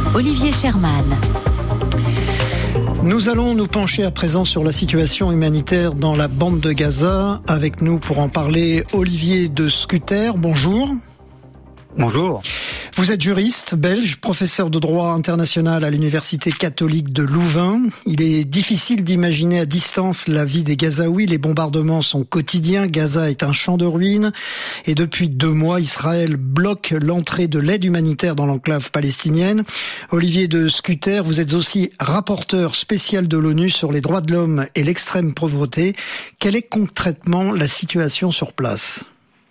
Olivier Sherman. Nous allons nous pencher à présent sur la situation humanitaire dans la bande de Gaza. Avec nous pour en parler, Olivier de Scuter. Bonjour. Bonjour. Vous êtes juriste belge, professeur de droit international à l'Université catholique de Louvain. Il est difficile d'imaginer à distance la vie des Gazaouis. Les bombardements sont quotidiens. Gaza est un champ de ruines. Et depuis 2 mois, Israël bloque l'entrée de l'aide humanitaire dans l'enclave palestinienne. Olivier de Scuter, vous êtes aussi rapporteur spécial de l'ONU sur les droits de l'homme et l'extrême pauvreté. Quelle est concrètement la situation sur place ?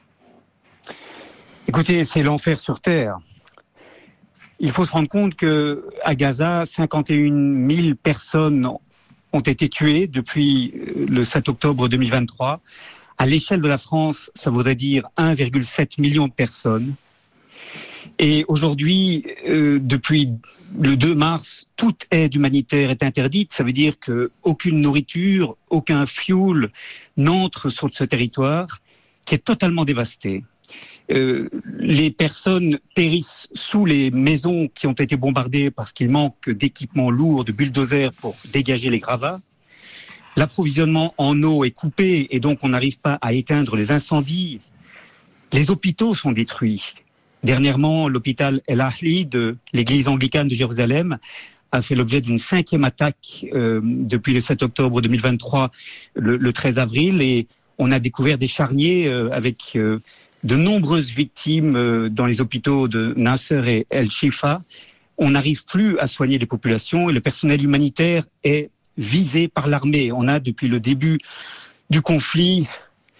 Écoutez, c'est l'enfer sur Terre. Il faut se rendre compte qu'à Gaza, 51 000 personnes ont été tuées depuis le 7 octobre 2023. À l'échelle de la France, ça voudrait dire 1,7 million de personnes. Et aujourd'hui, depuis le 2 mars, toute aide humanitaire est interdite. Ça veut dire qu'aucune nourriture, aucun fioul n'entre sur ce territoire qui est totalement dévasté. Les personnes périssent sous les maisons qui ont été bombardées parce qu'il manque d'équipements lourds, de bulldozers pour dégager les gravats. L'approvisionnement en eau est coupé et donc on n'arrive pas à éteindre les incendies. Les hôpitaux sont détruits. Dernièrement, l'hôpital El Ahli de l'église anglicane de Jérusalem a fait l'objet d'une 5e attaque depuis le 7 octobre 2023, le 13 avril, et on a découvert des charniers avec de nombreuses victimes dans les hôpitaux de Nasser et El Shifa. On n'arrive plus à soigner les populations et le personnel humanitaire est visé par l'armée. On a depuis le début du conflit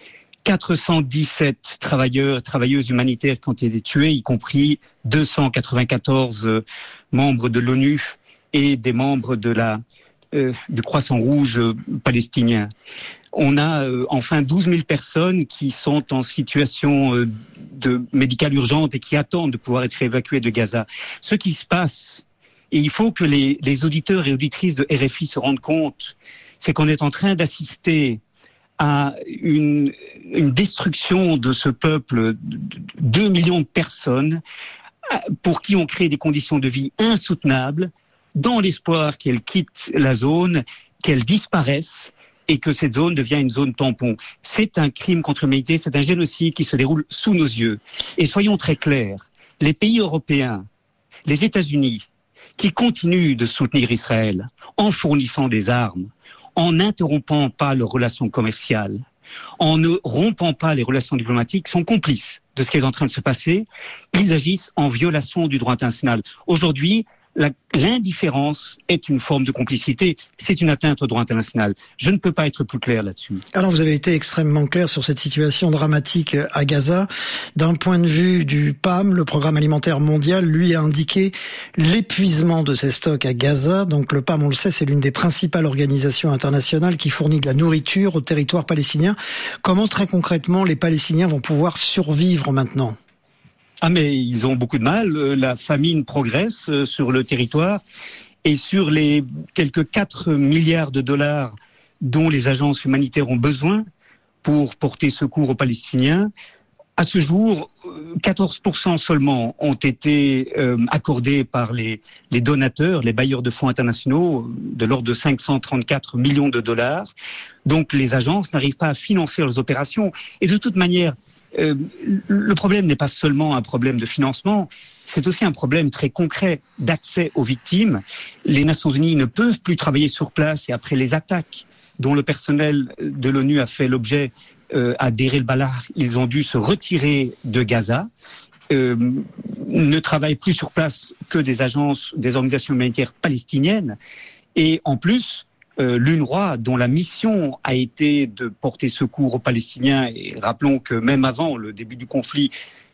417 travailleurs et travailleuses humanitaires qui ont été tués, y compris 294 membres de l'ONU et des membres du Croissant Rouge palestinien. On a enfin 12 000 personnes qui sont en situation médicale urgente et qui attendent de pouvoir être évacuées de Gaza. Ce qui se passe, et il faut que les auditeurs et auditrices de RFI se rendent compte, c'est qu'on est en train d'assister à une destruction de ce peuple, 2 millions de personnes, pour qui on crée des conditions de vie insoutenables, dans l'espoir qu'elles quittent la zone, qu'elles disparaissent, et que cette zone devient une zone tampon. C'est un crime contre l'humanité, c'est un génocide qui se déroule sous nos yeux. Et soyons très clairs, les pays européens, les États-Unis, qui continuent de soutenir Israël en fournissant des armes, en n'interrompant pas leurs relations commerciales, en ne rompant pas les relations diplomatiques, sont complices de ce qui est en train de se passer. Ils agissent en violation du droit international. Aujourd'hui, l'indifférence est une forme de complicité, c'est une atteinte au droit international. Je ne peux pas être plus clair là-dessus. Alors vous avez été extrêmement clair sur cette situation dramatique à Gaza. D'un point de vue du PAM, le Programme alimentaire mondial, lui a indiqué l'épuisement de ses stocks à Gaza. Donc le PAM, on le sait, c'est l'une des principales organisations internationales qui fournit de la nourriture au territoire palestinien. Comment très concrètement les Palestiniens vont pouvoir survivre maintenant ? Ah mais ils ont beaucoup de mal, la famine progresse sur le territoire et sur les quelques 4 milliards de dollars dont les agences humanitaires ont besoin pour porter secours aux Palestiniens, à ce jour, 14% seulement ont été accordés par les donateurs, les bailleurs de fonds internationaux, de l'ordre de 534 millions de dollars. Donc les agences n'arrivent pas à financer leurs opérations et de toute manière, le problème n'est pas seulement un problème de financement, c'est aussi un problème très concret d'accès aux victimes. Les Nations Unies ne peuvent plus travailler sur place et après les attaques dont le personnel de l'ONU a fait l'objet à Deir el-Balah, ils ont dû se retirer de Gaza, ne travaillent plus sur place que des agences, des organisations humanitaires palestiniennes et en plus, l'UNRWA, dont la mission a été de porter secours aux Palestiniens, et rappelons que même avant le début du conflit,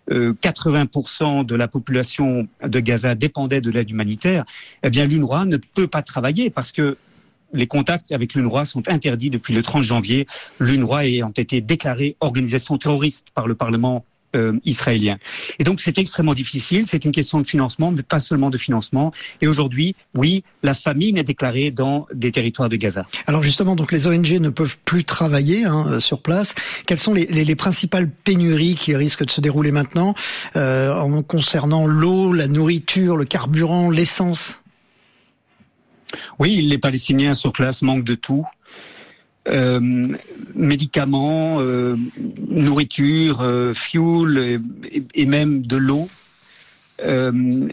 80% de la population de Gaza dépendait de l'aide humanitaire, eh bien l'UNRWA ne peut pas travailler parce que les contacts avec l'UNRWA sont interdits depuis le 30 janvier, l'UNRWA ayant été déclarée organisation terroriste par le Parlement israélien. Et donc c'est extrêmement difficile, c'est une question de financement, mais pas seulement de financement. Et aujourd'hui, oui, la famine est déclarée dans des territoires de Gaza. Alors justement, donc les ONG ne peuvent plus travailler sur place. Quelles sont les principales pénuries qui risquent de se dérouler maintenant en concernant l'eau, la nourriture, le carburant, l'essence? Oui, les Palestiniens sur place manquent de tout. Médicaments, nourriture, fuel et même de l'eau. On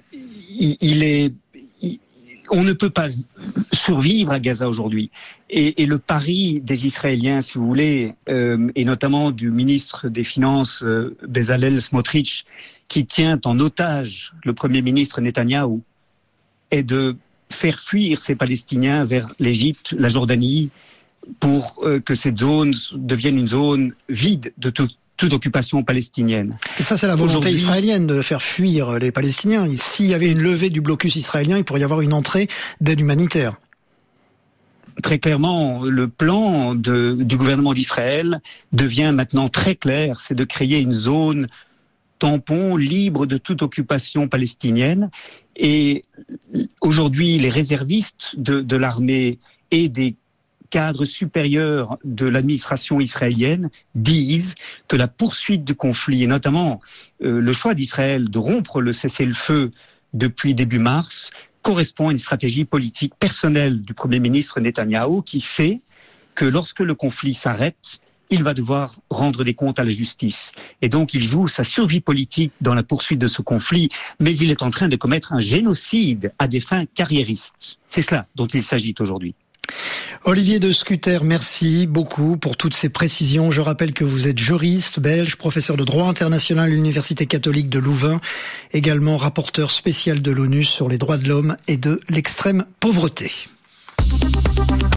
ne peut pas survivre à Gaza aujourd'hui. Et le pari des Israéliens, si vous voulez, et notamment du ministre des Finances, Bezalel Smotrich, qui tient en otage le Premier ministre Netanyahou, est de faire fuir ces Palestiniens vers l'Égypte, la Jordanie, pour que cette zone devienne une zone vide de toute occupation palestinienne. Et ça, c'est la volonté israélienne de faire fuir les Palestiniens. S'il y avait une levée du blocus israélien, il pourrait y avoir une entrée d'aide humanitaire. Très clairement, le plan du gouvernement d'Israël devient maintenant très clair, c'est de créer une zone tampon libre de toute occupation palestinienne. Et aujourd'hui, les réservistes de l'armée et des cadres supérieurs de l'administration israélienne disent que la poursuite du conflit, et notamment le choix d'Israël de rompre le cessez-le-feu depuis début mars, correspond à une stratégie politique personnelle du Premier ministre Netanyahou qui sait que lorsque le conflit s'arrête, il va devoir rendre des comptes à la justice. Et donc il joue sa survie politique dans la poursuite de ce conflit, mais il est en train de commettre un génocide à des fins carriéristes. C'est cela dont il s'agit aujourd'hui. Olivier de Scuter, merci beaucoup pour toutes ces précisions. Je rappelle que vous êtes juriste belge, professeur de droit international à l'Université catholique de Louvain, également rapporteur spécial de l'ONU sur les droits de l'homme et de l'extrême pauvreté.